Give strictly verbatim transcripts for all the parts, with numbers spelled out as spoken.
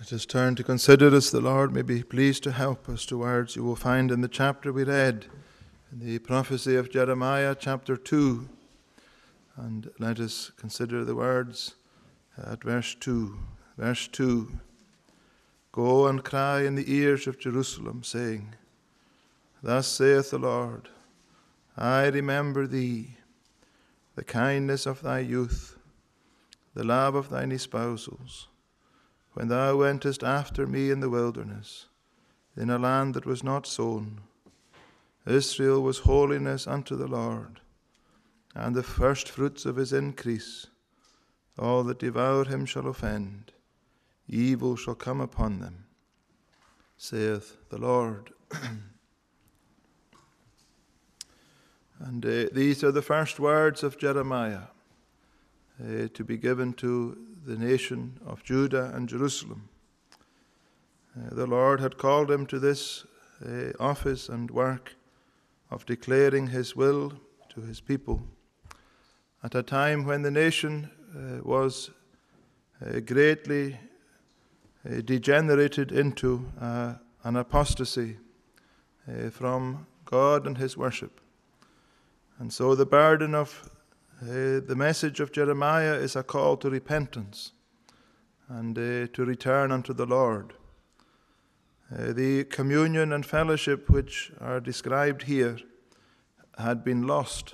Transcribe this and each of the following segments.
Let us turn to consider as the Lord may be pleased to help us to words you will find in the chapter we read, in the prophecy of Jeremiah, chapter two. And let us consider the words at verse two. Verse two, Go and cry in the ears of Jerusalem, saying, Thus saith the Lord, I remember thee, the kindness of thy youth, the love of thine espousals, when thou wentest after me in the wilderness, in a land that was not sown. Israel was holiness unto the Lord, and the firstfruits of his increase. All that devour him shall offend, evil shall come upon them, saith the Lord. And uh, these are the first words of Jeremiah uh, to be given to the nation of Judah and Jerusalem. Uh, the Lord had called him to this uh, office and work of declaring his will to his people at a time when the nation uh, was uh, greatly uh, degenerated into uh, an apostasy uh, from God and his worship. And so the burden of uh, the message of Jeremiah is a call to repentance and uh, to return unto the Lord. Uh, the communion and fellowship which are described here had been lost.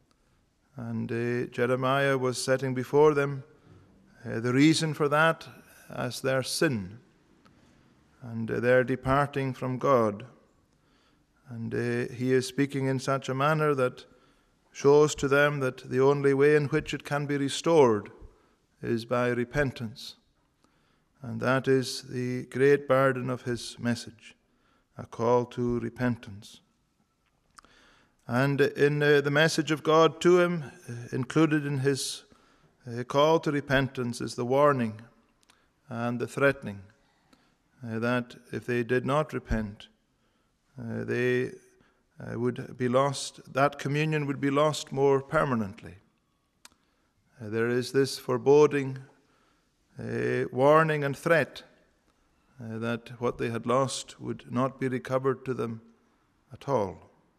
And uh, Jeremiah was setting before them uh, the reason for that as their sin and uh, their departing from God. And uh, he is speaking in such a manner that shows to them that the only way in which it can be restored is by repentance. And that is the great burden of his message, a call to repentance. And in uh, the message of God to him, uh, included in his uh, call to repentance, is the warning and the threatening uh, that if they did not repent, uh, they uh, would be lost, that communion would be lost more permanently. Uh, there is this foreboding, uh, warning and threat uh, that what they had lost would not be recovered to them at all.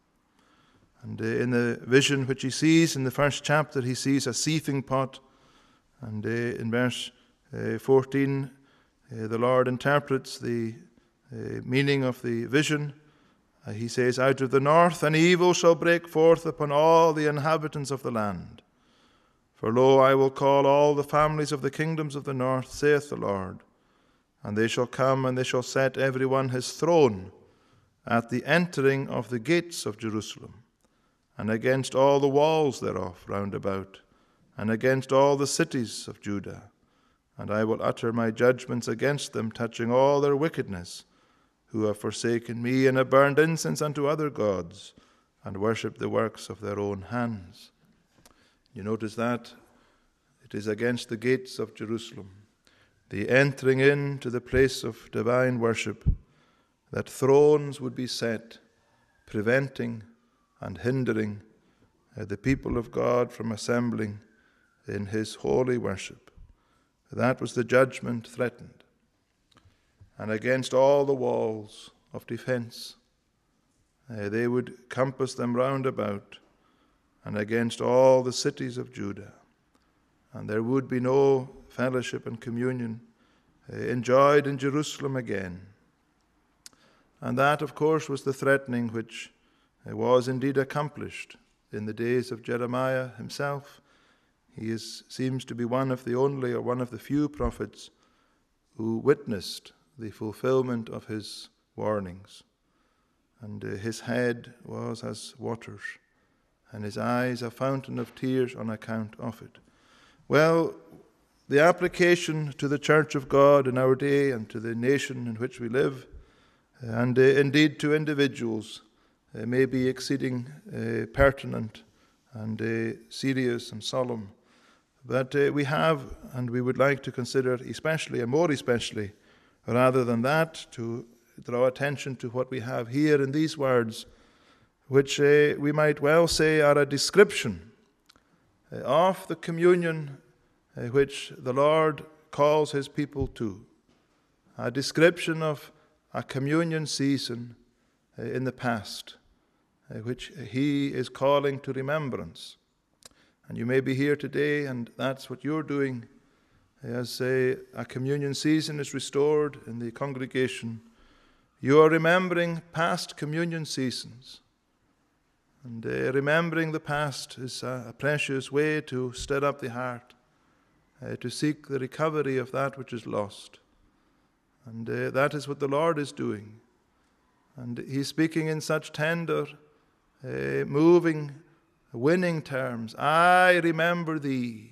And uh, in the vision which he sees in the first chapter, he sees a seething pot. And uh, in verse uh, fourteen, uh, the Lord interprets the uh, meaning of the vision. Uh, he says, Out of the north an evil shall break forth upon all the inhabitants of the land. For lo, I will call all the families of the kingdoms of the north, saith the Lord. And they shall come, and they shall set every one his throne at the entering of the gates of Jerusalem, and against all the walls thereof round about, and against all the cities of Judah. And I will utter my judgments against them, touching all their wickedness, who have forsaken me, and have burned incense unto other gods, and worshipped the works of their own hands. You notice that it is against the gates of Jerusalem, the entering into the place of divine worship, that thrones would be set, preventing and hindering uh, the people of God from assembling in his holy worship. That was the judgment threatened. And against all the walls of defense, uh, they would compass them round about, and against all the cities of Judah. And there would be no fellowship and communion uh, enjoyed in Jerusalem again. And that, of course, was the threatening which uh, was indeed accomplished in the days of Jeremiah himself. He is, seems to be one of the only or one of the few prophets who witnessed the fulfillment of his warnings. And uh, his head was as waters, and his eyes a fountain of tears on account of it. Well, the application to the church of God in our day and to the nation in which we live, and uh, indeed to individuals, uh, may be exceeding uh, pertinent and uh, serious and solemn. But uh, we have, and we would like to consider especially, and more especially, rather than that, to draw attention to what we have here in these words, which uh, we might well say are a description uh, of the communion uh, which the Lord calls his people to, a description of a communion season uh, in the past, uh, which he is calling to remembrance. And you may be here today, and that's what you're doing as a, a communion season is restored in the congregation. You are remembering past communion seasons. And uh, remembering the past is a, a precious way to stir up the heart, uh, to seek the recovery of that which is lost. And uh, that is what the Lord is doing. And he's speaking in such tender, uh, moving, winning terms. I remember thee.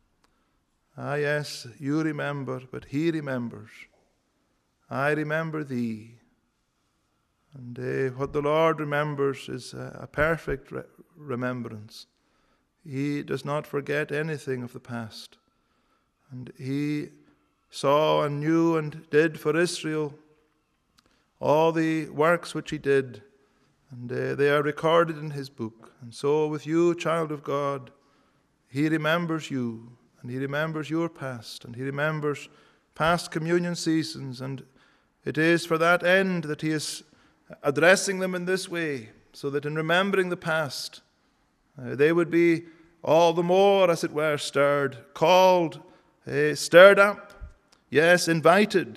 Ah, yes, you remember, but he remembers. I remember thee. And uh, what the Lord remembers is a, a perfect re- remembrance. He does not forget anything of the past. And he saw and knew and did for Israel all the works which he did. And uh, they are recorded in his book. And so with you, child of God, he remembers you. And he remembers your past, and he remembers past communion seasons, and it is for that end that he is addressing them in this way, so that in remembering the past, uh, they would be all the more, as it were, stirred, called, uh, stirred up, yes, invited,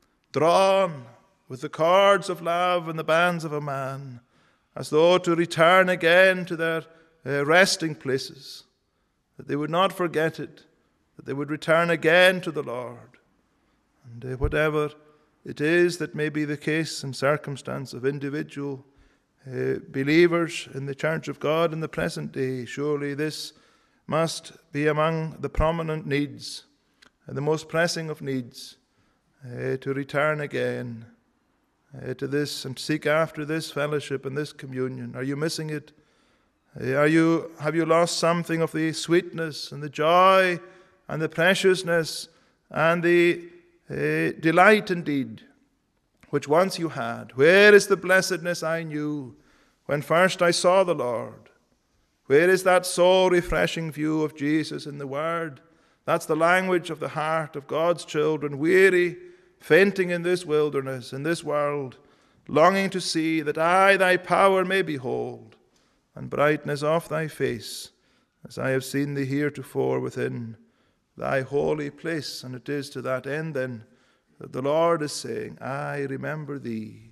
drawn with the cords of love and the bands of a man, as though to return again to their uh, resting places, that they would not forget it, that they would return again to the Lord. And uh, whatever it is that may be the case and circumstance of individual uh, believers in the Church of God in the present day, surely this must be among the prominent needs and the most pressing of needs, uh, to return again uh, to this and seek after this fellowship and this communion. Are you missing it? Uh, are you, have you lost something of the sweetness and the joy and the preciousness and the uh, delight indeed, which once you had? Where is the blessedness I knew when first I saw the Lord? Where is that soul-refreshing view of Jesus in the Word? That's the language of the heart of God's children, weary, fainting in this wilderness, in this world, longing to see that I, thy power, may behold, and brightness of thy face, as I have seen thee heretofore within thy holy place. And it is to that end then that the Lord is saying, I remember thee.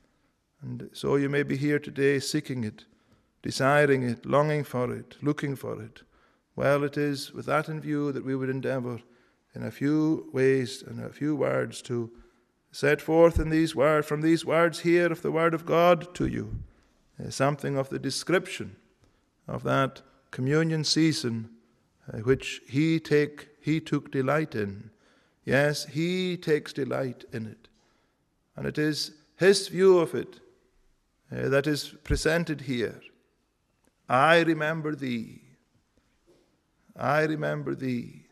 And so you may be here today seeking it, desiring it, longing for it, looking for it. Well, it is with that in view that we would endeavour in a few ways and a few words to set forth in these words, from these words here of the Word of God to you, uh, something of the description of that communion season uh, which he take He took delight in. Yes, he takes delight in it. And it is his view of it uh, that is presented here. I remember thee. I remember thee.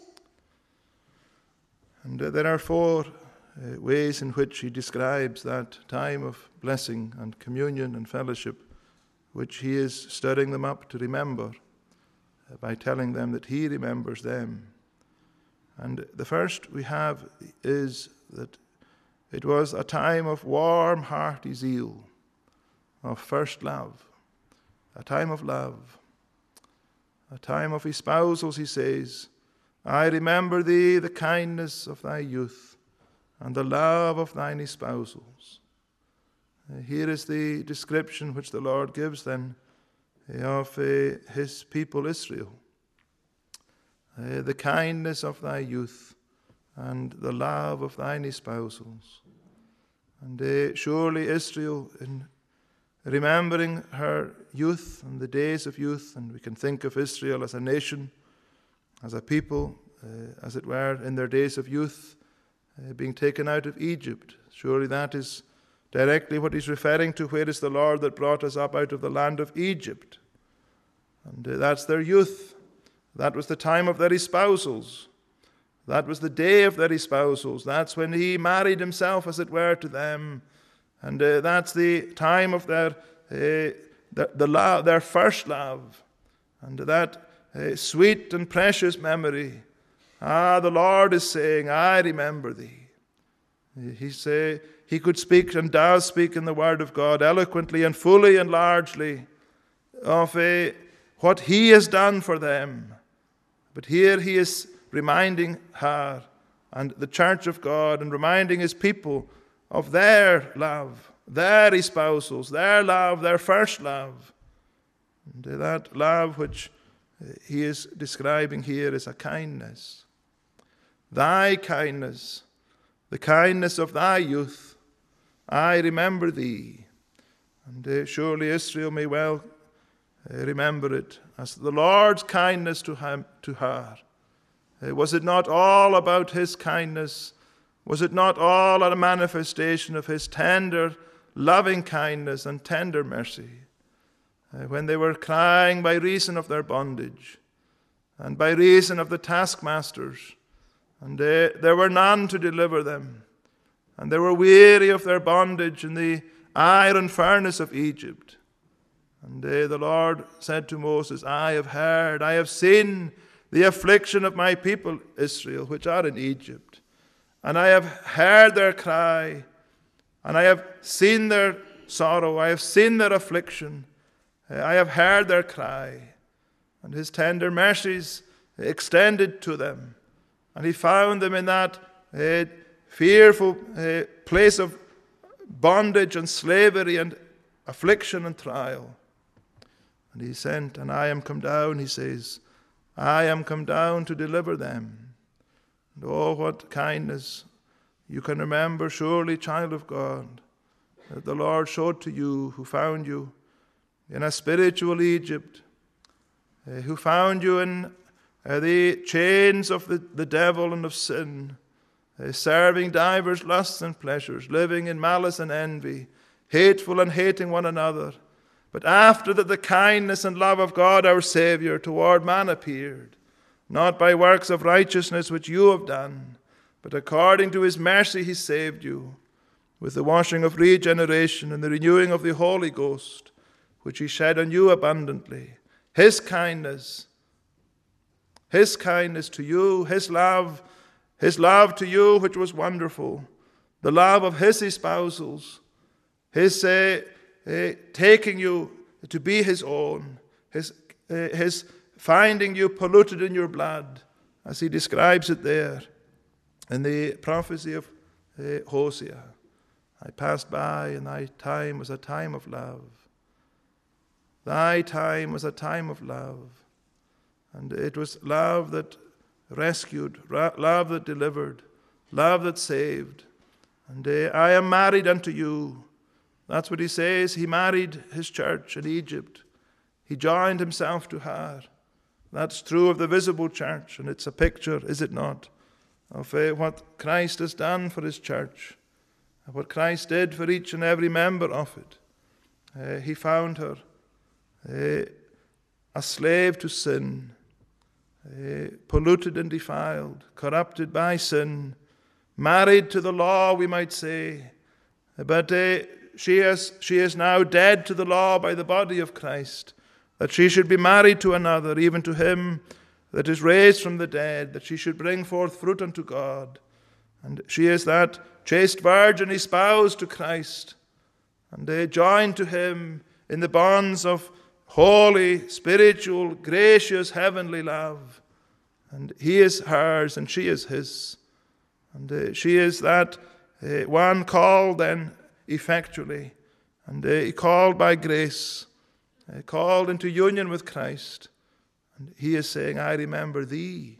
And uh, there are four uh, ways in which he describes that time of blessing and communion and fellowship, which he is stirring them up to remember uh, by telling them that he remembers them. And the first we have is that it was a time of warm, hearty zeal, of first love, a time of love, a time of espousals, he says. I remember thee, the kindness of thy youth, and the love of thine espousals. Uh, here is the description which the Lord gives then uh, of uh, his people Israel. Uh, the kindness of thy youth and the love of thine espousals. And uh, surely Israel, in remembering her youth and the days of youth, and we can think of Israel as a nation, as a people, uh, as it were, in their days of youth, uh, being taken out of Egypt. Surely that is directly what he's referring to. Where is the Lord that brought us up out of the land of Egypt? And uh, that's their youth. That was the time of their espousals. That was the day of their espousals. That's when he married himself, as it were, to them. And uh, that's the time of their uh, the, the love, their first love. And that uh, sweet and precious memory. Ah, the Lord is saying, I remember thee. He say he could speak and does speak in the Word of God eloquently and fully and largely of a, what he has done for them. But here he is reminding her and the church of God and reminding his people of their love, their espousals, their love, their first love. And that love which he is describing here is a kindness. Thy kindness, the kindness of thy youth, I remember thee. And uh, surely Israel may well uh, remember it as the Lord's kindness to him, to her. Uh, was it not all about his kindness? Was it not all a manifestation of his tender, loving kindness and tender mercy? Uh, when they were crying by reason of their bondage and by reason of the taskmasters, and uh, there were none to deliver them, and they were weary of their bondage in the iron furnace of Egypt. And uh, the Lord said to Moses, I have heard, I have seen the affliction of my people Israel, which are in Egypt, and I have heard their cry, and I have seen their sorrow, I have seen their affliction, I have heard their cry, and his tender mercies extended to them. And he found them in that uh, fearful uh, place of bondage and slavery and affliction and trial. And he sent, and I am come down, he says, I am come down to deliver them. And oh, what kindness you can remember, surely, child of God, that the Lord showed to you, who found you in a spiritual Egypt, uh, who found you in uh, the chains of the, the devil and of sin, uh, serving divers lusts and pleasures, living in malice and envy, hateful and hating one another. But after that the kindness and love of God our Saviour toward man appeared, not by works of righteousness which you have done, but according to his mercy he saved you, with the washing of regeneration and the renewing of the Holy Ghost, which he shed on you abundantly. His kindness, his kindness to you, his love, his love to you, which was wonderful, the love of his espousals, his uh, uh, taking you to be his own, his, uh, his finding you polluted in your blood, as he describes it there in the prophecy of uh, Hosea. I passed by, and thy time was a time of love. Thy time was a time of love. And it was love that rescued, love that delivered, love that saved. And uh, I am married unto you. That's what he says. He married his church in Egypt. He joined himself to her. That's true of the visible church, and it's a picture, is it not, of uh, what Christ has done for his church, and what Christ did for each and every member of it. Uh, he found her uh, a slave to sin, uh, polluted and defiled, corrupted by sin, married to the law, we might say, but uh, she is, she is now dead to the law by the body of Christ, that she should be married to another, even to him that is raised from the dead, that she should bring forth fruit unto God. And she is that chaste virgin espoused to Christ, and they joined to him in the bonds of holy, spiritual, gracious, heavenly love. And he is hers, and she is his. And uh, she is that uh, one called then effectually, and uh, called by grace, uh, called into union with Christ. And he is saying, I remember thee.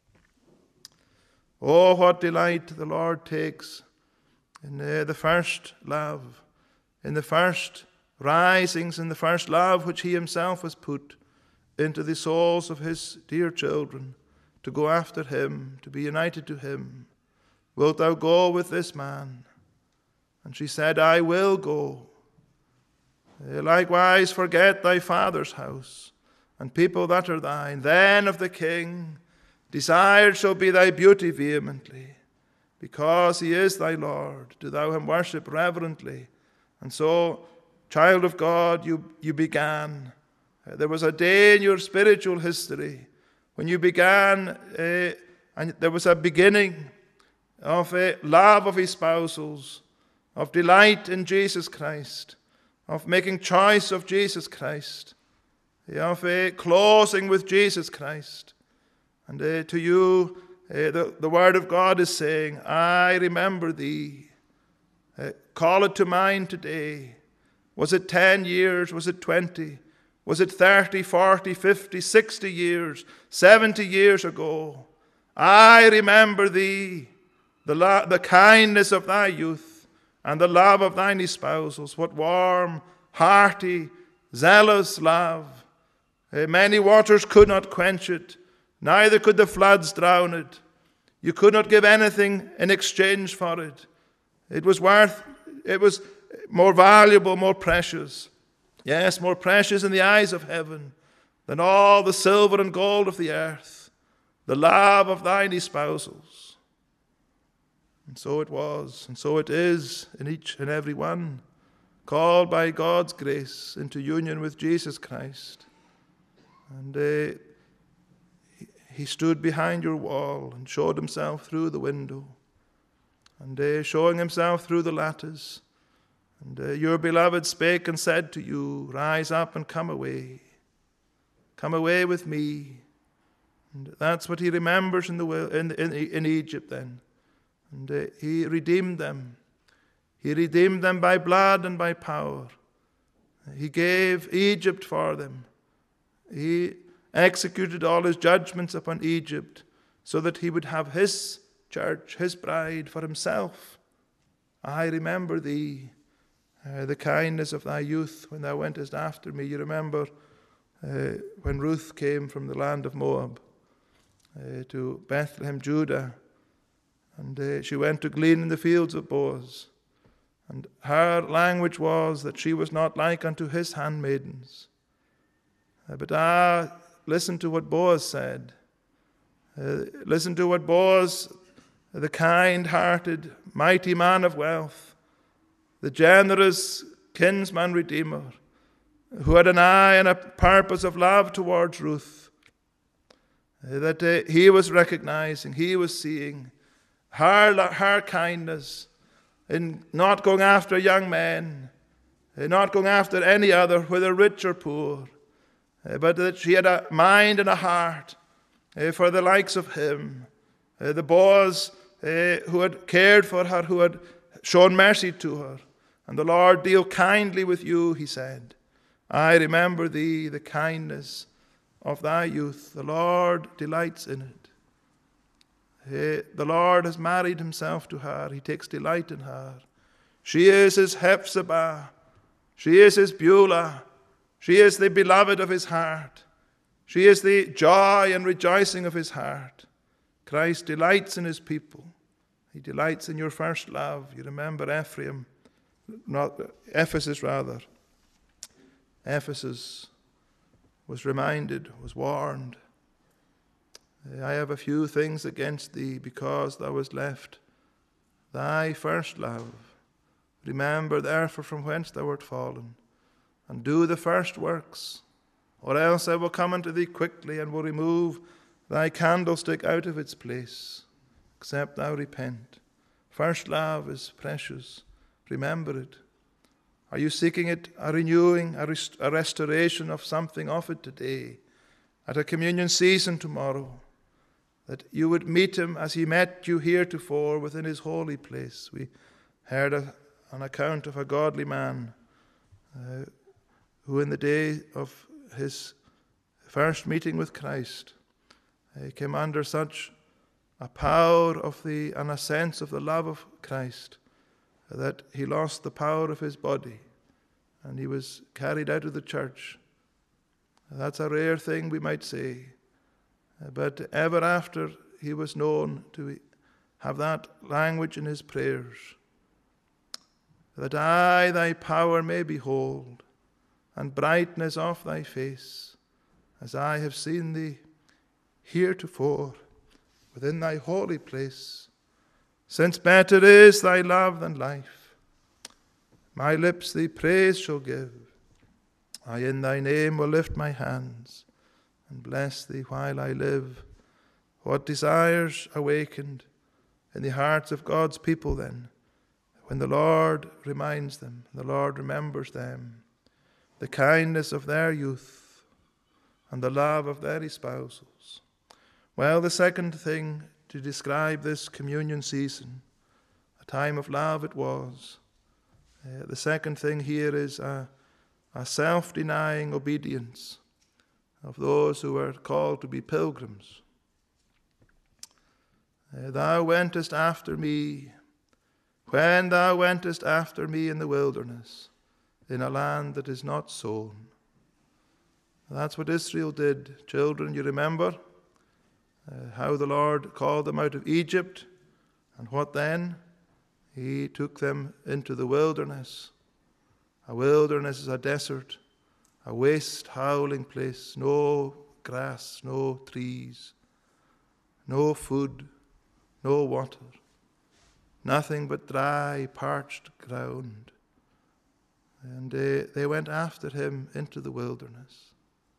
Oh, what delight the Lord takes in uh, the first love, in the first risings, in the first love which he himself has put into the souls of his dear children, to go after him, to be united to him. Wilt thou go with this man? And she said, I will go. Uh, likewise, forget thy father's house, and people that are thine. Then of the king desired shall be thy beauty vehemently, because he is thy Lord. Do thou him worship reverently. And so, child of God, you, you began. Uh, there was a day in your spiritual history when you began, uh, and there was a beginning, of a love of espousals, of delight in Jesus Christ, of making choice of Jesus Christ, of a closing with Jesus Christ. And uh, to you, uh, the, the Word of God is saying, I remember thee. Uh, call it to mind today. Was it ten years? Was it twenty? Was it thirty, forty, fifty, sixty years, seventy years ago? I remember thee, the, lo- the kindness of thy youth, and the love of thine espousals. What warm, hearty, zealous love. Uh, many waters could not quench it, neither could the floods drown it. You could not give anything in exchange for it. It was worth, it was more valuable, more precious. Yes, more precious in the eyes of heaven than all the silver and gold of the earth, the love of thine espousals. And so it was, and so it is in each and every one, called by God's grace into union with Jesus Christ. And uh, he, he stood behind your wall and showed himself through the window, and uh, showing himself through the lattice. And uh, your beloved spake and said to you, rise up and come away. Come away with me. And that's what he remembers in, the, in, in, in Egypt then. And uh, he redeemed them. He redeemed them by blood and by power. He gave Egypt for them. He executed all his judgments upon Egypt so that he would have his church, his bride for himself. I remember thee. Uh, the kindness of thy youth when thou wentest after me. You remember uh, when Ruth came from the land of Moab uh, to Bethlehem, Judah, and uh, she went to glean in the fields of Boaz. And her language was that she was not like unto his handmaidens. Uh, but ah, listen to what Boaz said. Uh, listen to what Boaz, the kind-hearted, mighty man of wealth, the generous kinsman redeemer, who had an eye and a purpose of love towards Ruth, that uh, he was recognizing, he was seeing her, her kindness in not going after young men, not going after any other, whether rich or poor, but that she had a mind and a heart for the likes of him, the Boaz who had cared for her, who had shown mercy to her. And the Lord deal kindly with you, he said. I remember thee, the kindness of thy youth. The Lord delights in it. He, the Lord has married himself to her. He takes delight in her. She is his Hephzibah. She is his Beulah. She is the beloved of his heart. She is the joy and rejoicing of his heart. Christ delights in his people. He delights in your first love. You remember Ephraim. Not Ephesus, rather. Ephesus was reminded, was warned. I have a few things against thee, because thou hast left thy first love. Remember therefore from whence thou art fallen, and do the first works, or else I will come unto thee quickly, and will remove thy candlestick out of its place, except thou repent. First love is precious. Remember it. Are you seeking it, a renewing, a, rest- a restoration of something of it today, at a communion season tomorrow, that you would meet him as he met you heretofore within his holy place? We heard a, an account of a godly man uh, who in the day of his first meeting with Christ uh, came under such a power of the and a sense of the love of Christ that he lost the power of his body and he was carried out of the church. That's a rare thing, we might say. But ever after, he was known to have that language in his prayers, that I thy power may behold, and brightness of thy face, as I have seen thee heretofore within thy holy place. Since better is thy love than life, my lips thee praise shall give. I in thy name will lift my hands and bless thee while I live. What desires awakened in the hearts of God's people then, when the Lord reminds them, the Lord remembers them, the kindness of their youth and the love of their espousals. Well, the second thing to describe this communion season, a time of love it was. Uh, the second thing here is a, a self-denying obedience of those who were called to be pilgrims. Uh, thou wentest after me, when thou wentest after me in the wilderness, in a land that is not sown. That's what Israel did. Children, you remember uh, how the Lord called them out of Egypt, and what then? He took them into the wilderness. A wilderness is a desert, a waste, howling place, no grass, no trees, no food, no water, nothing but dry, parched ground. And they, they went after him into the wilderness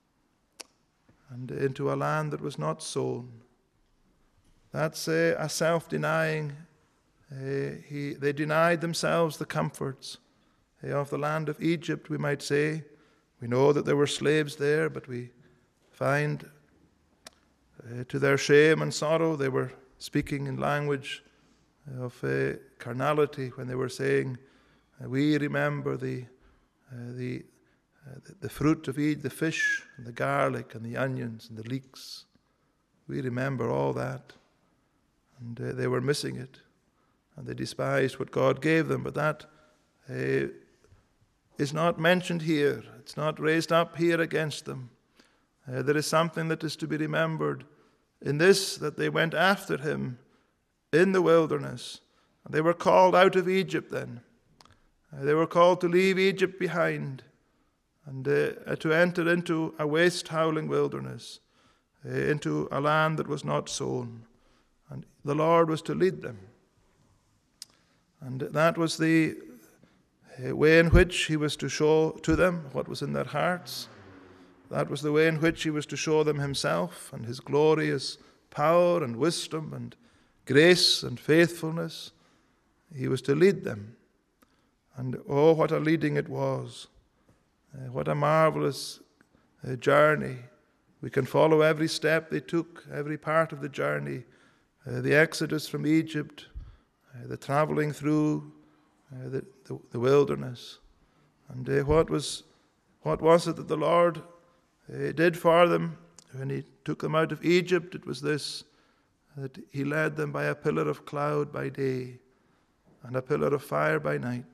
and into a land that was not sown. That's a, a self-denying. Uh, he, they denied themselves the comforts uh, of the land of Egypt, we might say. We know that there were slaves there, but we find uh, to their shame and sorrow they were speaking in language of uh, carnality when they were saying, uh, we remember the uh, the, uh, the the fruit of Egypt, the fish and the garlic and the onions and the leeks. We remember all that. And uh, they were missing it. And they despised what God gave them. But that uh, is not mentioned here. It's not raised up here against them. Uh, there is something that is to be remembered in this, that they went after him in the wilderness. And they were called out of Egypt then. Uh, they were called to leave Egypt behind and uh, to enter into a waste, howling wilderness, uh, into a land that was not sown. And the Lord was to lead them. And that was the way in which he was to show to them what was in their hearts. That was the way in which he was to show them himself and his glorious power and wisdom and grace and faithfulness. He was to lead them. And oh, what a leading it was. Uh, what a marvelous uh, journey. We can follow every step they took, every part of the journey. Uh, the exodus from Egypt, uh, the traveling through uh, the, the, the wilderness. And uh, what was what was it that the Lord uh, did for them when he took them out of Egypt? It was this, that he led them by a pillar of cloud by day and a pillar of fire by night.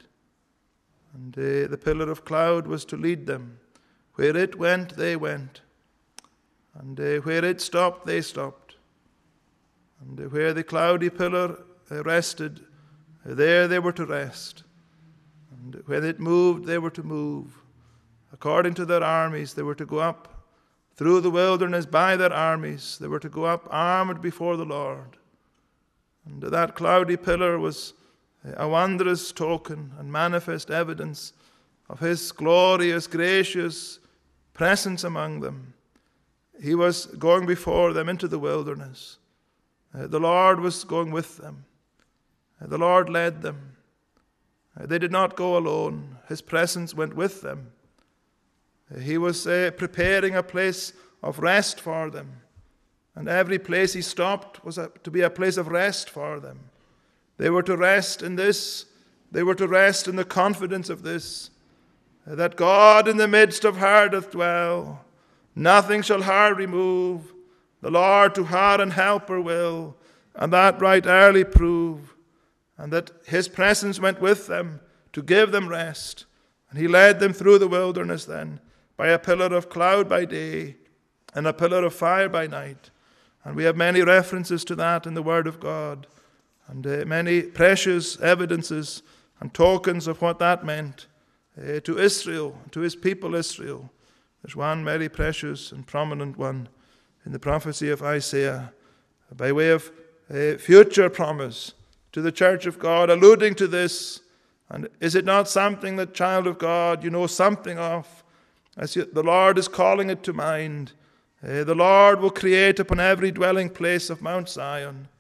And uh, the pillar of cloud was to lead them. Where it went, they went. And uh, where it stopped, they stopped. And uh, where the cloudy pillar uh, rested, uh, there they were to rest. And when it moved, they were to move. According to their armies, they were to go up through the wilderness by their armies. They were to go up armed before the Lord. And that cloudy pillar was a wondrous token and manifest evidence of his glorious, gracious presence among them. He was going before them into the wilderness. Uh, the Lord was going with them. Uh, the Lord led them. Uh, they did not go alone. His presence went with them. Uh, he was uh, preparing a place of rest for them. And every place he stopped was a, to be a place of rest for them. They were to rest in this. They were to rest in the confidence of this, that God in the midst of her doth dwell. Nothing shall her remove. The Lord to her an helper will, and that right early prove. And that his presence went with them to give them rest. And he led them through the wilderness then, by a pillar of cloud by day, and a pillar of fire by night. And we have many references to that in the Word of God. And uh, many precious evidences and tokens of what that meant uh, to Israel, to his people Israel. There's one very precious and prominent one in the prophecy of Isaiah, by way of uh, future promise to the church of God, alluding to this. And is it not something that, child of God, you know something of, as you, the Lord is calling it to mind? Uh, the Lord will create upon every dwelling place of Mount Zion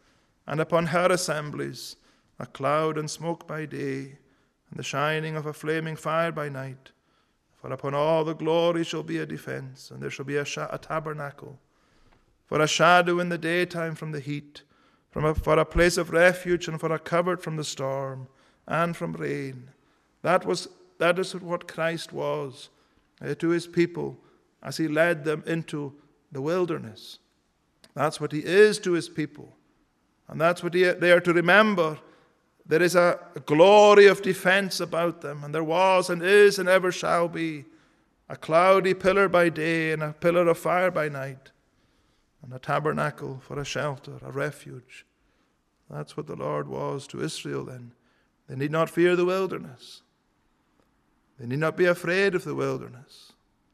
and upon her assemblies a cloud and smoke by day, and the shining of a flaming fire by night. For upon all the glory shall be a defense, and there shall be a, sh- a tabernacle, for a shadow in the daytime from the heat, from a, for a place of refuge, and for a covert from the storm, and from rain. That was that is what Christ was uh, to his people as he led them into the wilderness. That's what he is to his people. And that's what he, they are to remember. There is a, a glory of defense about them, and there was and is and ever shall be a cloudy pillar by day and a pillar of fire by night, and a tabernacle for a shelter, a refuge. That's what the Lord was to Israel then. They need not fear the wilderness. They need not be afraid of the wilderness.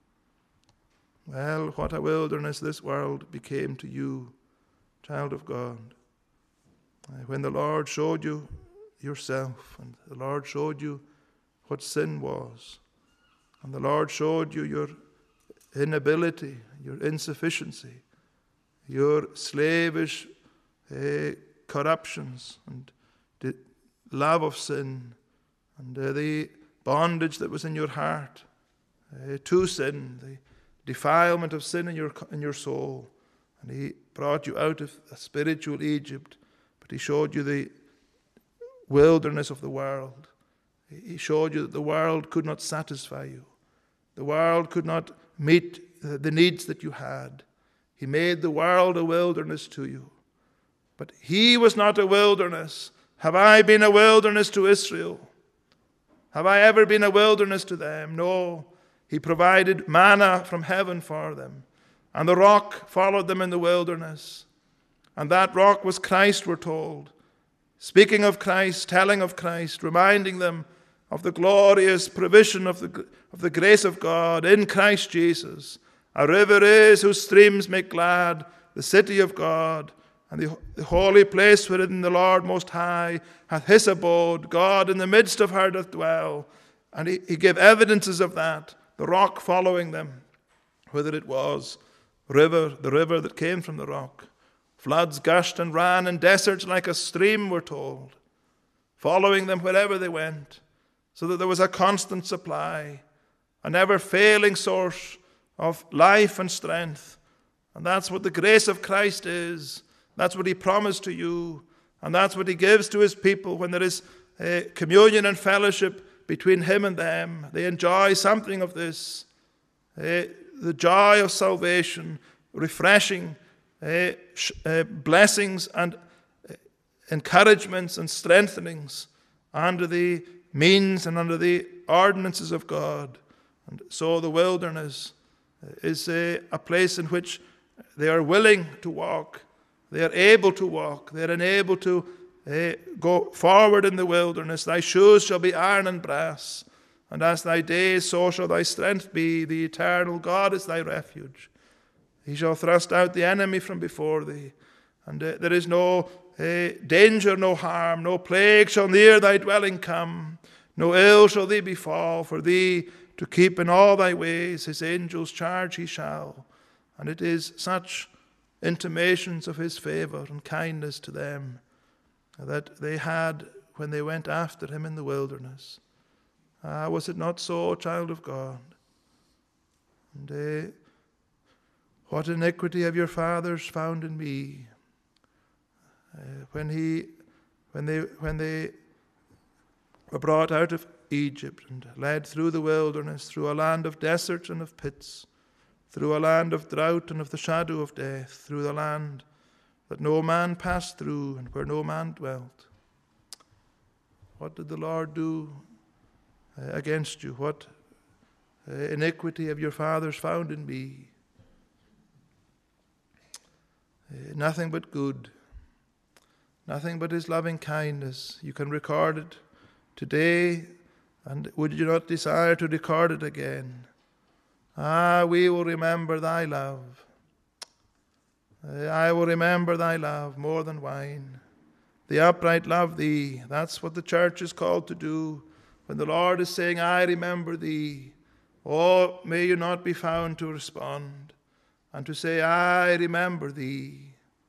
Well, what a wilderness this world became to you, child of God. When the Lord showed you yourself, and the Lord showed you what sin was, and the Lord showed you your inability, your insufficiency, your slavish uh, corruptions and the love of sin, and uh, the bondage that was in your heart uh, to sin, the defilement of sin in your in your soul. And he brought you out of a spiritual Egypt, but he showed you the wilderness of the world. He showed you that the world could not satisfy you. The world could not meet the needs that you had. He made the world a wilderness to you. But he was not a wilderness. Have I been a wilderness to Israel? Have I ever been a wilderness to them? No. He provided manna from heaven for them. And the rock followed them in the wilderness. And that rock was Christ, we're told. Speaking of Christ, telling of Christ, reminding them of the glorious provision of the, of the grace of God in Christ Jesus. A river is whose streams make glad the city of God, and the, the holy place wherein the Lord Most High hath his abode. God in the midst of her doth dwell. And he, he gave evidences of that, the rock following them, whether it was river, the river that came from the rock. Floods gushed and ran in deserts like a stream, we're told, following them wherever they went, so that there was a constant supply, a never-failing source of life and strength. And that's what the grace of Christ is. That's what he promised to you, and that's what he gives to his people when there is uh, communion and fellowship between him and them. They enjoy something of this, uh, the joy of salvation, refreshing uh, sh- uh, blessings and uh, encouragements and strengthenings under the means and under the ordinances of God. And so the wilderness is a, a place in which they are willing to walk. They are able to walk. They are enabled to uh, go forward in the wilderness. Thy shoes shall be iron and brass, and as thy days, so shall thy strength be. The eternal God is thy refuge. He shall thrust out the enemy from before thee, and uh, there is no uh, danger, no harm, no plague shall near thy dwelling come. No ill shall thee befall, for thee to keep in all thy ways. His angels charge he shall. And it is such intimations of his favor and kindness to them that they had when they went after him in the wilderness. Ah, was it not so, child of God? And uh, what iniquity have your fathers found in me? Uh, when he, when they, when they were brought out of Egypt and led through the wilderness, through a land of deserts and of pits, through a land of drought and of the shadow of death, through the land that no man passed through and where no man dwelt. What did the Lord do uh, against you? What uh, iniquity have your fathers found in me? Uh, nothing but good. Nothing but his loving kindness. You can record it today, and would you not desire to record it again? Ah, we will remember thy love. I will remember thy love more than wine. The upright love thee. That's what the church is called to do. When the Lord is saying, I remember thee, oh, may you not be found to respond and to say, I remember thee.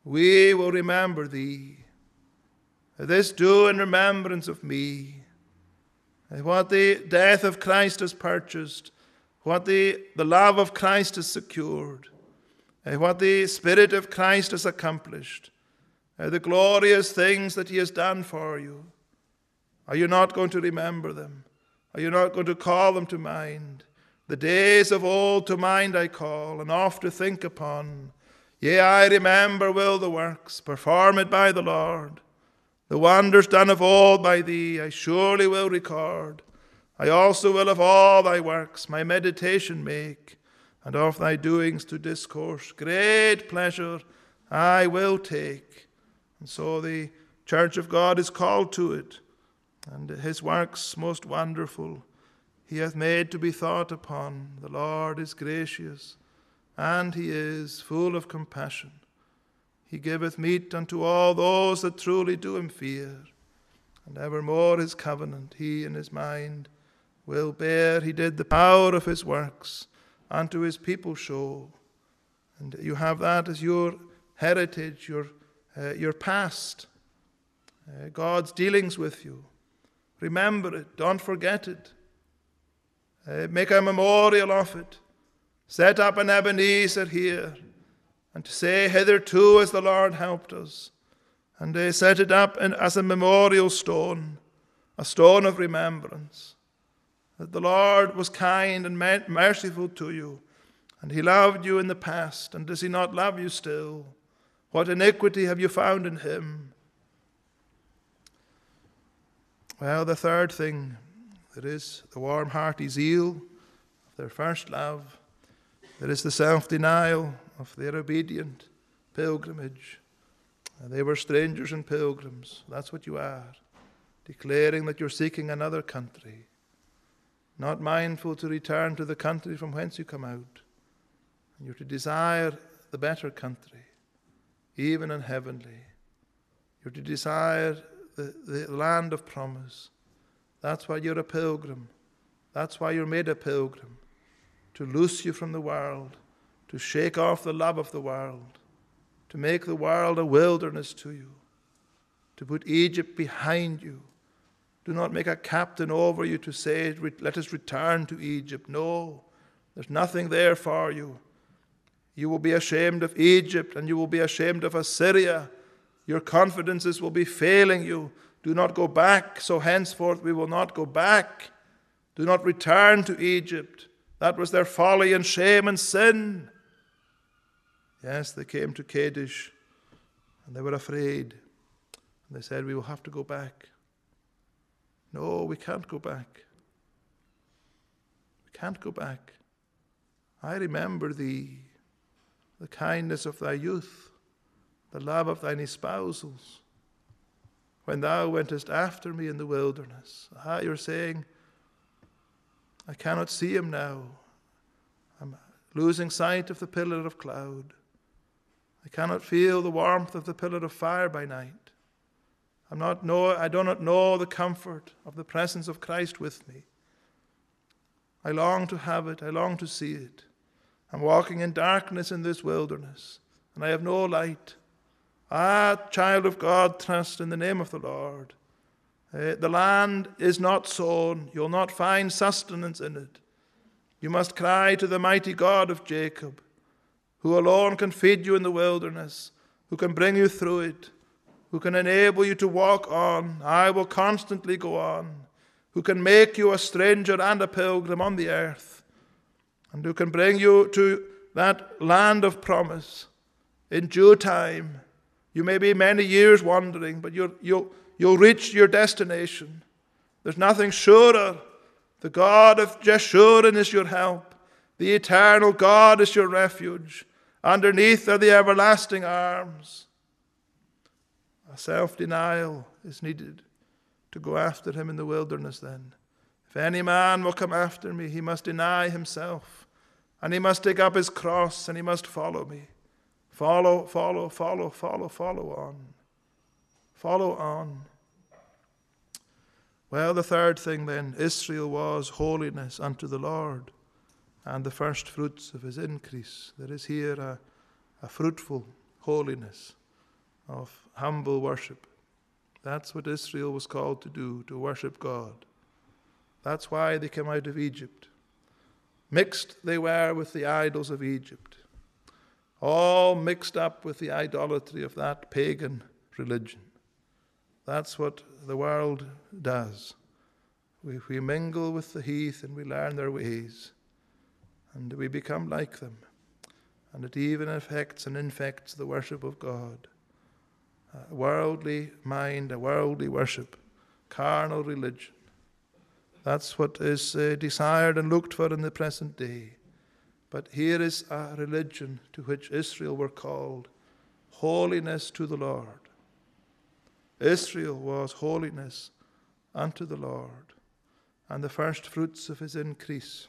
We will remember thee. This do in remembrance of me. What the death of Christ has purchased, what the, the love of Christ has secured, what the Spirit of Christ has accomplished, the glorious things that he has done for you. Are you not going to remember them? Are you not going to call them to mind? The days of old to mind I call, and oft to think upon. Yea, I remember will the works performed by the Lord. The wonders done of old by thee I surely will record. I also will of all thy works my meditation make, and of thy doings to discourse great pleasure I will take. And so the Church of God is called to it, and his works most wonderful he hath made to be thought upon. The Lord is gracious, and he is full of compassion. He giveth meat unto all those that truly do him fear, and evermore his covenant he in his mind will bear. He did the power of his works unto his people show. And you have that as your heritage, your, uh, your past, uh, God's dealings with you. Remember it, don't forget it. Uh, make a memorial of it. Set up an Ebenezer here, and to say, hitherto as the Lord helped us. And they set it up in, as a memorial stone, a stone of remembrance, that the Lord was kind and merciful to you, and he loved you in the past, and does he not love you still? What iniquity have you found in him? Well, the third thing, there is the warm-hearted zeal of their first love. There is the self-denial of their obedient pilgrimage. And they were strangers and pilgrims. That's what you are. Declaring that you're seeking another country. Not mindful to return to the country from whence you come out. And you're to desire the better country, even in heavenly. You're to desire the, the land of promise. That's why you're a pilgrim. That's why you're made a pilgrim. To loose you from the world, to shake off the love of the world, to make the world a wilderness to you, to put Egypt behind you. Do not make a captain over you to say, let us return to Egypt. No, there's nothing there for you. You will be ashamed of Egypt, and you will be ashamed of Assyria. Your confidences will be failing you. Do not go back, so henceforth we will not go back. Do not return to Egypt. That was their folly and shame and sin. Yes, they came to Kadesh and they were afraid. And they said, we will have to go back. No, we can't go back. We can't go back. I remember thee, the kindness of thy youth, the love of thine espousals, when thou wentest after me in the wilderness. Ah, you're saying, I cannot see him now. I'm losing sight of the pillar of cloud. I cannot feel the warmth of the pillar of fire by night. I'm not know, I do not know the comfort of the presence of Christ with me. I long to have it. I long to see it. I'm walking in darkness in this wilderness, and I have no light. Ah, child of God, trust in the name of the Lord. Uh, the land is not sown. You'll not find sustenance in it. You must cry to the mighty God of Jacob, who alone can feed you in the wilderness, who can bring you through it, who can enable you to walk on. I will constantly go on, who can make you a stranger and a pilgrim on the earth, and who can bring you to that land of promise in due time. You may be many years wandering, but you'll, you'll, you'll reach your destination. There's nothing surer. The God of Jeshurun is your help. The eternal God is your refuge. Underneath are the everlasting arms. A self-denial is needed to go after him in the wilderness then. If any man will come after me, he must deny himself, and he must take up his cross, and he must follow me. Follow, follow, follow, follow, follow on. Follow on. Well, the third thing then, Israel was holiness unto the Lord, and the first fruits of his increase. There is here a, a fruitful holiness. of humble worship. That's what Israel was called to do, to worship God. That's why they came out of Egypt. Mixed they were with the idols of Egypt, all mixed up with the idolatry of that pagan religion. That's what the world does. We, we mingle with the heath and we learn their ways, and we become like them. And it even affects and infects the worship of God. A worldly mind, a worldly worship, carnal religion. That's what is uh, desired and looked for in the present day. But here is a religion to which Israel were called, holiness to the Lord. Israel was holiness unto the Lord, and the first fruits of his increase.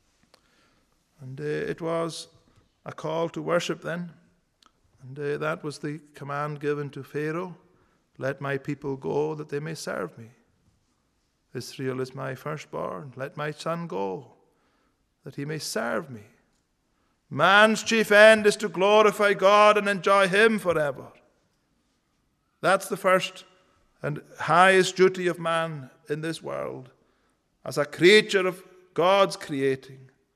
And uh, it was a call to worship then, and uh, that was the command given to Pharaoh, let my people go that they may serve me. Israel is my firstborn, let my son go that he may serve me. Man's chief end is to glorify God and enjoy him forever. That's the first and highest duty of man in this world, as a creature of God's creating.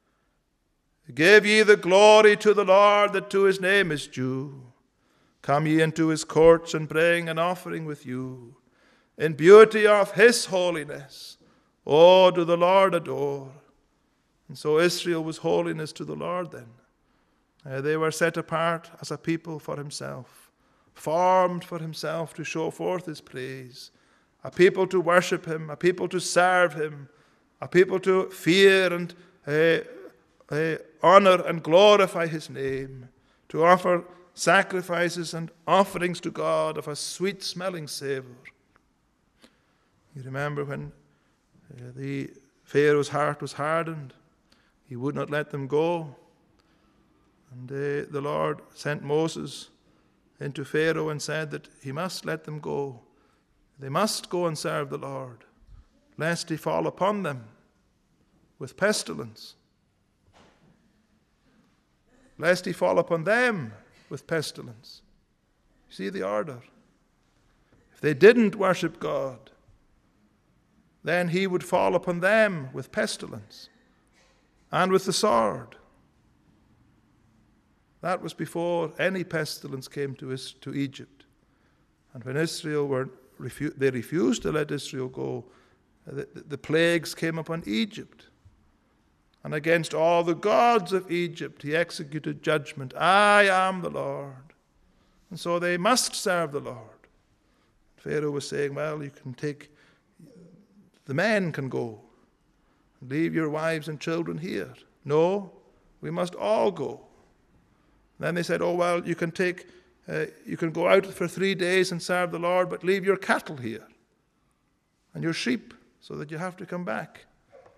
Give ye the glory to the Lord that to his name is due. Come ye into his courts and bring an offering with you. In beauty of his holiness, oh, do the Lord adore. And so Israel was holiness to the Lord then. Uh, they were set apart as a people for himself, formed for himself to show forth his praise, a people to worship him, a people to serve him, a people to fear and uh, uh, honor and glorify his name, to offer sacrifices and offerings to God of a sweet-smelling savor. You remember when uh, the Pharaoh's heart was hardened, he would not let them go. And uh, the Lord sent Moses into Pharaoh and said that he must let them go. They must go and serve the Lord, lest he fall upon them with pestilence. Lest he fall upon them with pestilence. You see the order. If they didn't worship God, then he would fall upon them with pestilence and with the sword. That was before any pestilence came to, us, to Egypt. And when Israel were, refu- they refused to let Israel go, the, the plagues came upon Egypt. And against all the gods of Egypt he executed judgment. I am the Lord. And so they must serve the Lord. Pharaoh was saying, well, you can take, the men can go. Leave your wives and children here. No, we must all go. Then they said, oh, well, you can take, uh, you can go out for three days and serve the Lord, but leave your cattle here and your sheep so that you have to come back.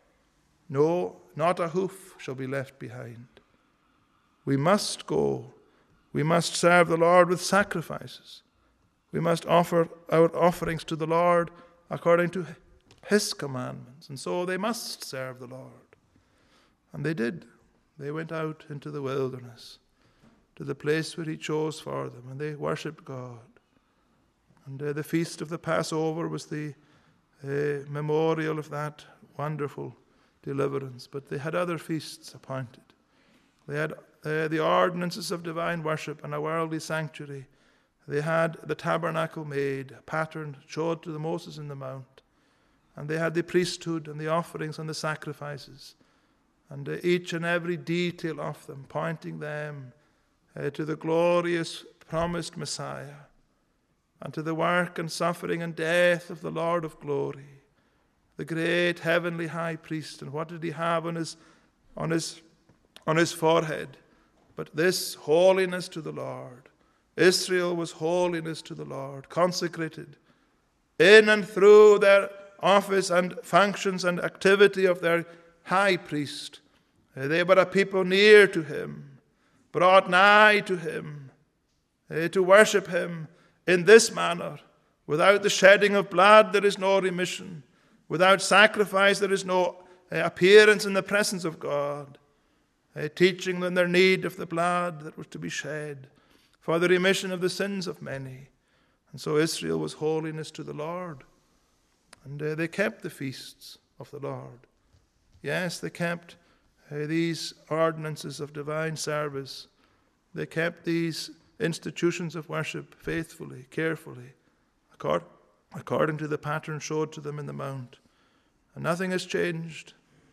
No, not a hoof shall be left behind. We must go. We must serve the Lord with sacrifices. We must offer our offerings to the Lord according to his commandments. And so they must serve the Lord. And they did. They went out into the wilderness, to the place where he chose for them, and they worshipped God. And uh, the feast of the Passover was the uh, memorial of that wonderful deliverance. But they had other feasts appointed. They had uh, the ordinances of divine worship and a worldly sanctuary. They had the tabernacle made, a pattern showed to the Moses in the mount. And they had the priesthood and the offerings and the sacrifices. And uh, each and every detail of them pointing them uh, to the glorious promised Messiah and to the work and suffering and death of the Lord of glory, the great heavenly high priest. And what did he have on his, on his, on his forehead? But this holiness to the Lord. Israel was holiness to the Lord, consecrated in and through their office and functions and activity of their high priest. They were a people near to him, brought nigh to him, to worship him in this manner. Without the shedding of blood there is no remission. Without sacrifice there is no appearance in the presence of God. Teaching them their need of the blood that was to be shed for the remission of the sins of many. And so Israel was holiness to the Lord. And uh, they kept the feasts of the Lord. Yes, they kept uh, these ordinances of divine service. They kept these institutions of worship faithfully, carefully, accord- according to the pattern showed to them in the Mount. And nothing has changed.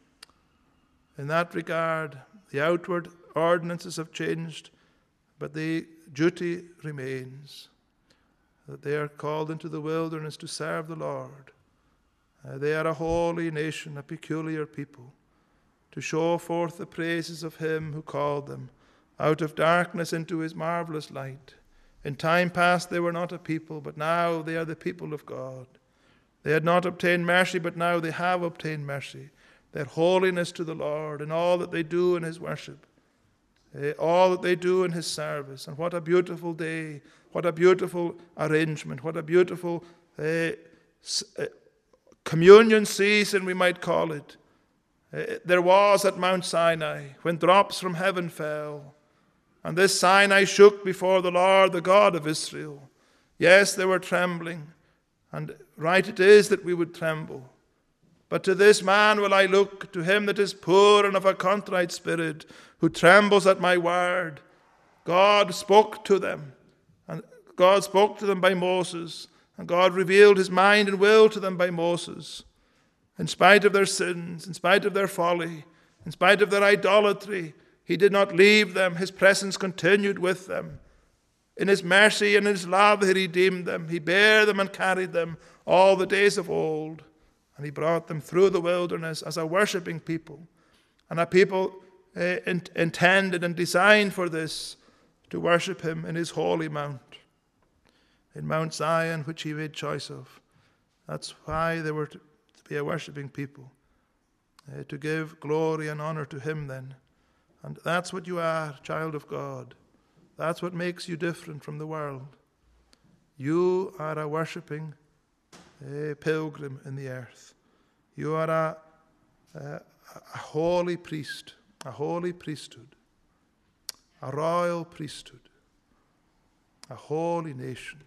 In that regard, the outward ordinances have changed, but the duty remains, that they are called into the wilderness to serve the Lord. Uh, they are a holy nation, a peculiar people, to show forth the praises of him who called them out of darkness into his marvelous light. In time past they were not a people, but now they are the people of God. They had not obtained mercy, but now they have obtained mercy. Their holiness to the Lord in all that they do in his worship, uh, all that they do in his service. And what a beautiful day, what a beautiful arrangement, what a beautiful uh, uh, communion season, we might call it. Uh, there was at Mount Sinai when drops from heaven fell, and this Sinai shook before the Lord, the God of Israel. Yes, they were trembling, and right it is that we would tremble. But to this man will I look, to him that is poor and of a contrite spirit, who trembles at my word. God spoke to them, and God spoke to them by Moses, and God revealed his mind and will to them by Moses. In spite of their sins, in spite of their folly, in spite of their idolatry, he did not leave them. His presence continued with them. In his mercy and in his love he redeemed them. He bare them and carried them all the days of old. And he brought them through the wilderness as a worshipping people, and a people uh, in, intended and designed for this, to worship him in his holy mount, in Mount Zion, which he made choice of. That's why they were to be a worshipping people, uh, to give glory and honor to him then. And that's what you are, child of God. That's what makes you different from the world. You are a worshipping a pilgrim in the earth. You are a, a, a holy priest, a holy priesthood, a royal priesthood, a holy nation.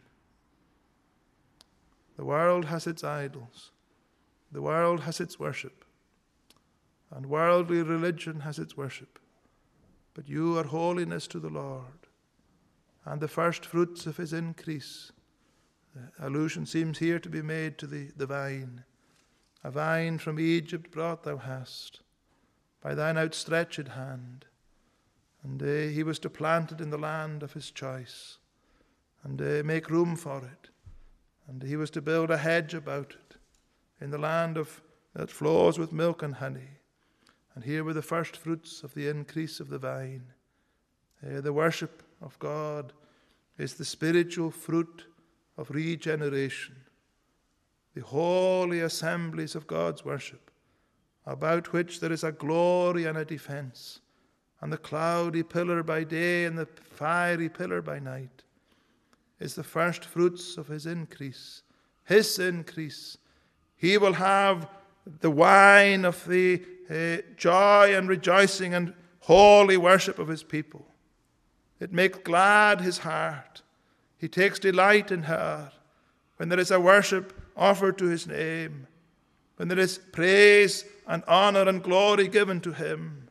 The world has its idols. The world has its worship. And worldly religion has its worship. But you are holiness to the Lord, and the first fruits of his increase. Allusion seems here to be made to the, the vine. A vine from Egypt brought thou hast, by thine outstretched hand. And uh, he was to plant it in the land of his choice, and uh, make room for it. And he was to build a hedge about it, in the land of that flows with milk and honey. And here were the first fruits of the increase of the vine. Uh, the worship of God is the spiritual fruit of regeneration, the holy assemblies of God's worship, about which there is a glory and a defense, and the cloudy pillar by day and the fiery pillar by night, is the first fruits of his increase, his increase. He will have the wine of the uh, joy and rejoicing and holy worship of his people. It makes glad his heart. He takes delight in her when there is a worship offered to his name, when there is praise and honor and glory given to him.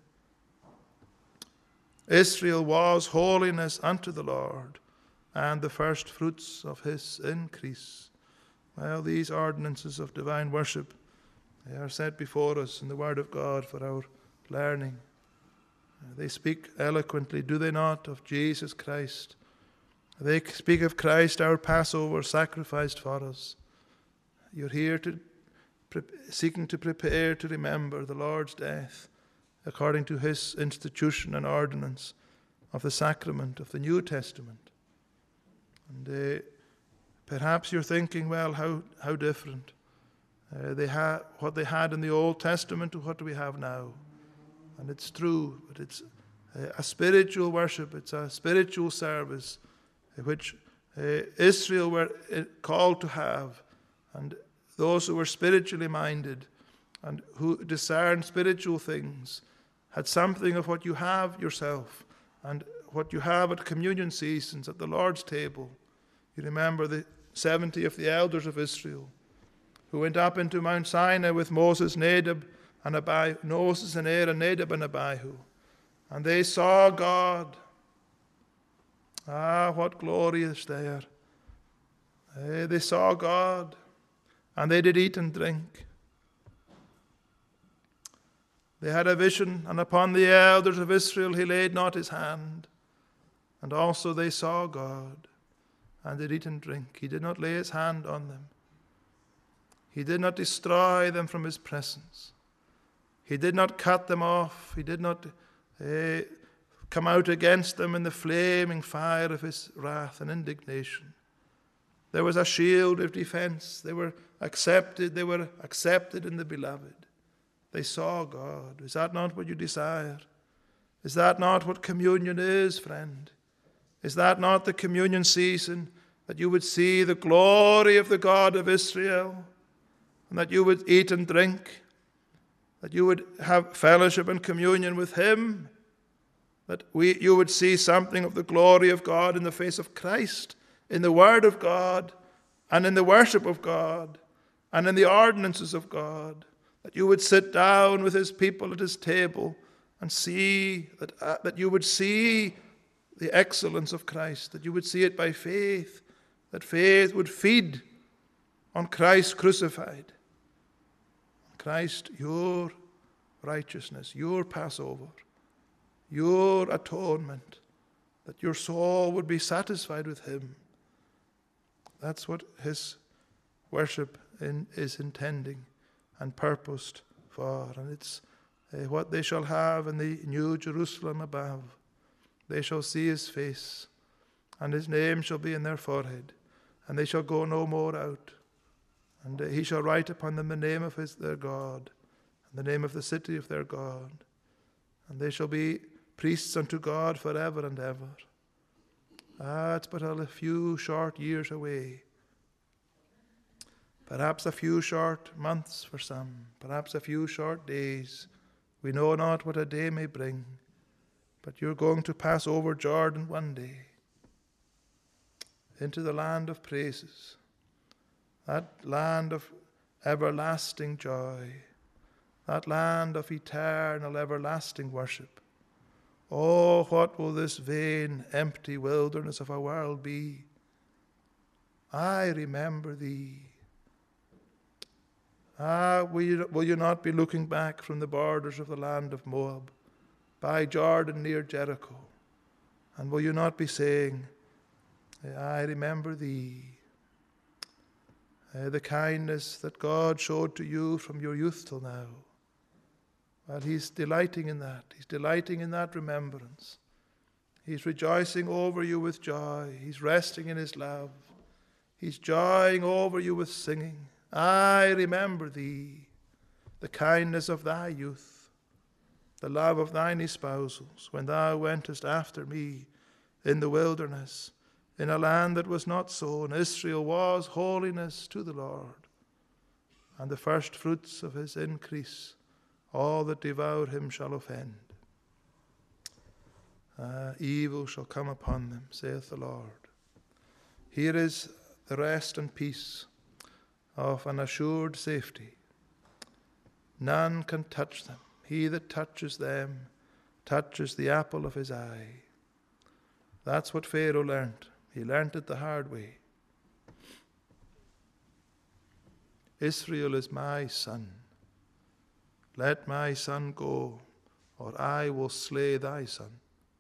Israel was holiness unto the Lord, and the first fruits of his increase. Well, these ordinances of divine worship, they are set before us in the Word of God for our learning. They speak eloquently, do they not, of Jesus Christ? They speak of Christ, our Passover, sacrificed for us. You're here to seeking to prepare to remember the Lord's death according to his institution and ordinance of the sacrament of the New Testament. And uh, perhaps you're thinking, well, how, how different. Uh, they had what they had in the Old Testament to what do we have now. And it's true, but it's a, a spiritual worship, it's a spiritual service which uh, Israel were called to have, and those who were spiritually minded and who discerned spiritual things had something of what you have yourself, and what you have at communion seasons, at the Lord's table. You remember the seventy of the elders of Israel who went up into Mount Sinai with Moses, Nadab, and Abihu, Moses and Aaron, Nadab and Abihu. And they saw God. Ah, what glory is there. Eh, they saw God, and they did eat and drink. They had a vision, and upon the elders of Israel he laid not his hand. And also they saw God, and did eat and drink. He did not lay his hand on them. He did not destroy them from his presence. He did not cut them off. He did not uh, come out against them in the flaming fire of his wrath and indignation. There was a shield of defense. They were accepted. They were accepted in the beloved. They saw God. Is that not what you desire? Is that not what communion is, friend? Is that not the communion season, that you would see the glory of the God of Israel, and that you would eat and drink, that you would have fellowship and communion with him, that we, you would see something of the glory of God in the face of Christ, in the Word of God, and in the worship of God, and in the ordinances of God, that you would sit down with his people at his table and see, that, uh, that you would see the excellence of Christ, that you would see it by faith, that faith would feed on Christ crucified. Christ, your righteousness, your Passover, your atonement, that your soul would be satisfied with him. That's what his worship in, is intending and purposed for. And it's uh, what they shall have in the new Jerusalem above. They shall see his face, and his name shall be in their forehead, and they shall go no more out. And uh, he shall write upon them the name of his their God, and the name of the city of their God. And they shall be priests unto God forever and ever. Ah, it's but a few short years away. Perhaps a few short months for some, perhaps a few short days. We know not what a day may bring, but you're going to pass over Jordan one day into the land of praises, that land of everlasting joy, that land of eternal, everlasting worship. Oh, what will this vain, empty wilderness of a world be? I remember thee. Ah, will you, will you not be looking back from the borders of the land of Moab, by Jordan near Jericho, and will you not be saying, I remember thee, uh, the kindness that God showed to you from your youth till now? Well, he's delighting in that. He's delighting in that remembrance. He's rejoicing over you with joy. He's resting in his love. He's joying over you with singing. I remember thee, the kindness of thy youth, the love of thine espousals, when thou wentest after me in the wilderness, in a land that was not sown. Israel was holiness to the Lord, and the first fruits of his increase. All that devour him shall offend. Uh, evil shall come upon them, saith the Lord. Here is the rest and peace of an assured safety. None can touch them. He that touches them touches the apple of his eye. That's what Pharaoh learnt. He learnt it the hard way. Israel is my son. Let my son go, or I will slay thy son.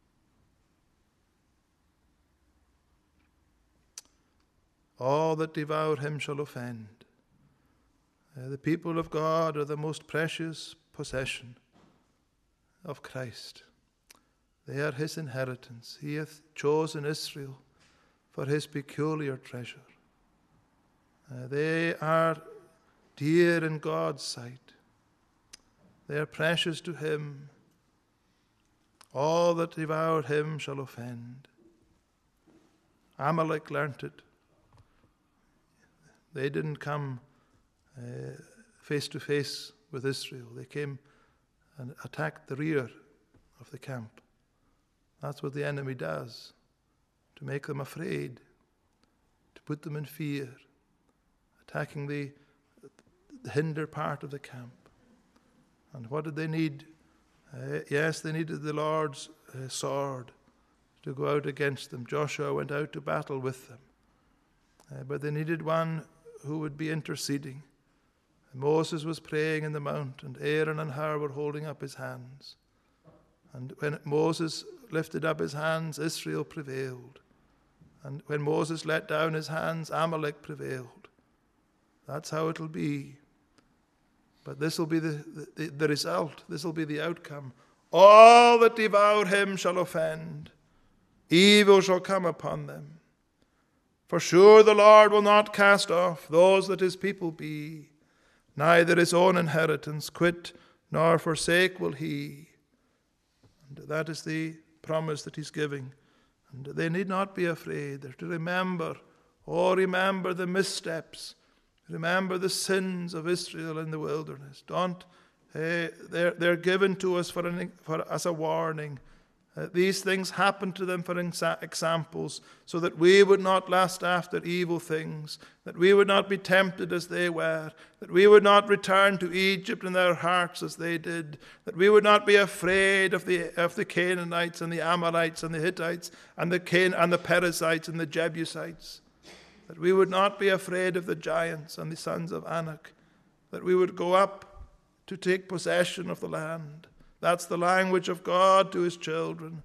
All that devour him shall offend. Uh, the people of God are the most precious possession of Christ. They are his inheritance. He hath chosen Israel for his peculiar treasure. Uh, they are dear in God's sight. They are precious to him. All that devour him shall offend. Amalek learnt it. They didn't come uh, face to face with Israel. They came and attacked the rear of the camp. That's what the enemy does, to make them afraid, to put them in fear, attacking the, the hinder part of the camp. And what did they need? Uh, yes, they needed the Lord's uh, sword to go out against them. Joshua went out to battle with them. Uh, but they needed one who would be interceding. And Moses was praying in the mount, and Aaron and Hur were holding up his hands. And when Moses lifted up his hands, Israel prevailed. And when Moses let down his hands, Amalek prevailed. That's how it'll be. But this will be the, the, the result. This will be the outcome. All that devour him shall offend. Evil shall come upon them. For sure the Lord will not cast off those that his people be. Neither his own inheritance quit nor forsake will he. And that is the promise that he's giving. And they need not be afraid. They're to remember, oh, remember the missteps. Remember the sins of Israel in the wilderness. Don't, uh, they're, they're given to us for, an, for as a warning. Uh, these things happen to them for exa- examples, so that we would not lust after evil things, that we would not be tempted as they were, that we would not return to Egypt in their hearts as they did, that we would not be afraid of the of the Canaanites and the Amorites and the Hittites and the Can- and the Perizzites and the Jebusites, that we would not be afraid of the giants and the sons of Anak, that we would go up to take possession of the land. That's the language of God to his children.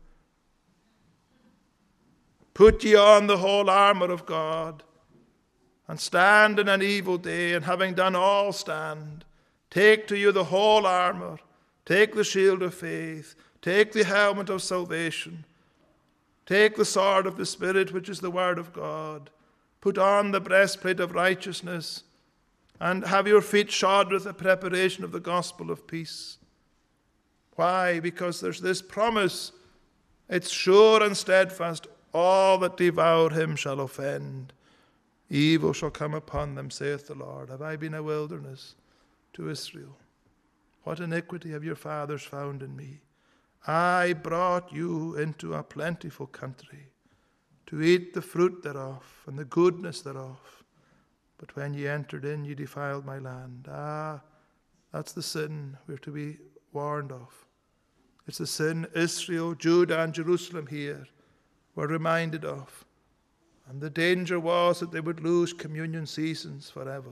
Put ye on the whole armor of God, and stand in an evil day, and having done all stand. Take to you the whole armor, take the shield of faith, take the helmet of salvation, take the sword of the Spirit, which is the word of God. Put on the breastplate of righteousness, and have your feet shod with the preparation of the gospel of peace. Why? Because there's this promise. It's sure and steadfast. All that devour him shall offend. Evil shall come upon them, saith the Lord. Have I been a wilderness to Israel? What iniquity have your fathers found in me? I brought you into a plentiful country, to eat the fruit thereof and the goodness thereof. But when ye entered in, ye defiled my land. Ah, that's the sin we're to be warned of. It's the sin Israel, Judah, and Jerusalem here were reminded of. And the danger was that they would lose communion seasons forever.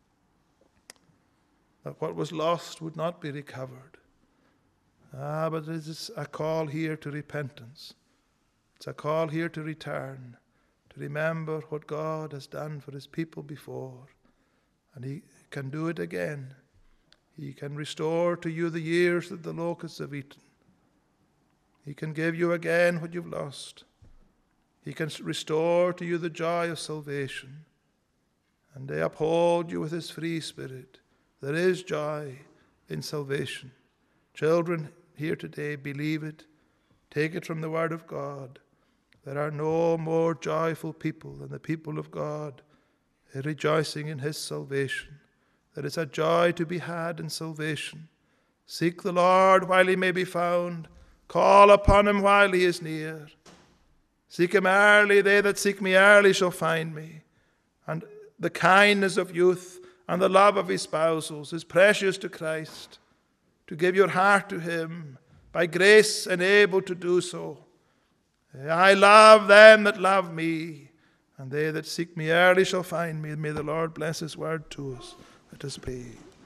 That what was lost would not be recovered. Ah, but it is a call here to repentance. It's a call here to return, to remember what God has done for his people before. And he can do it again. He can restore to you the years that the locusts have eaten. He can give you again what you've lost. He can restore to you the joy of salvation. And they uphold you with his free spirit. There is joy in salvation. Children here today, believe it. Take it from the word of God. There are no more joyful people than the people of God, rejoicing in his salvation. There is a joy to be had in salvation. Seek the Lord while he may be found. Call upon him while he is near. Seek him early. They that seek me early shall find me. And the kindness of youth and the love of espousals is precious to Christ. To give your heart to him, by grace enabled to do so. I love them that love me, and they that seek me early shall find me. May the Lord bless his word to us. Let us pray.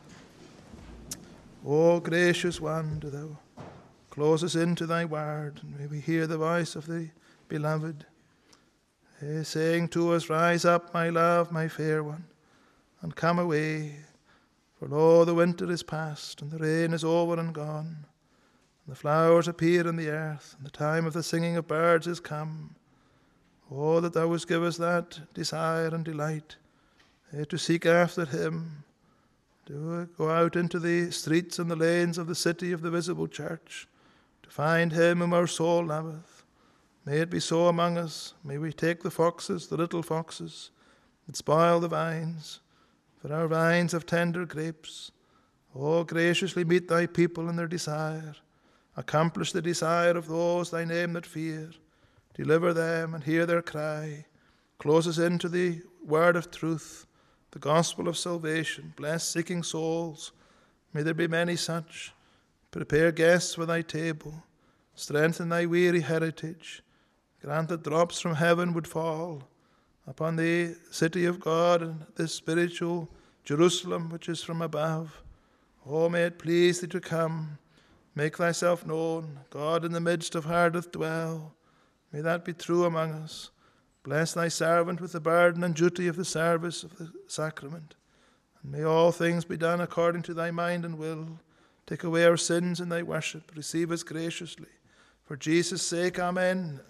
O gracious one, do thou close us into thy word, and may we hear the voice of the beloved, eh, saying to us, rise up, my love, my fair one, and come away. For lo, the winter is past, and the rain is over and gone, and the flowers appear in the earth, and the time of the singing of birds is come. Oh, that thou wouldst give us that desire and delight, eh, to seek after him, to go out into the streets and the lanes of the city of the visible church, to find him whom our soul loveth. May it be so among us. May we take the foxes, the little foxes, that spoil the vines, for our vines have tender grapes. Oh, graciously meet thy people in their desire, Accomplish the desire of those thy name that fear. Deliver them and hear their cry. Close us into the word of truth, the gospel of salvation. Bless seeking souls. May there be many such. Prepare guests for thy table. Strengthen thy weary heritage. Grant that drops from heaven would fall upon the city of God and this spiritual Jerusalem which is from above. Oh, may it please thee to come. Make thyself known. God in the midst of her doth dwell. May that be true among us. Bless thy servant with the burden and duty of the service of the sacrament. And may all things be done according to thy mind and will. Take away our sins in thy worship. Receive us graciously. For Jesus' sake, amen.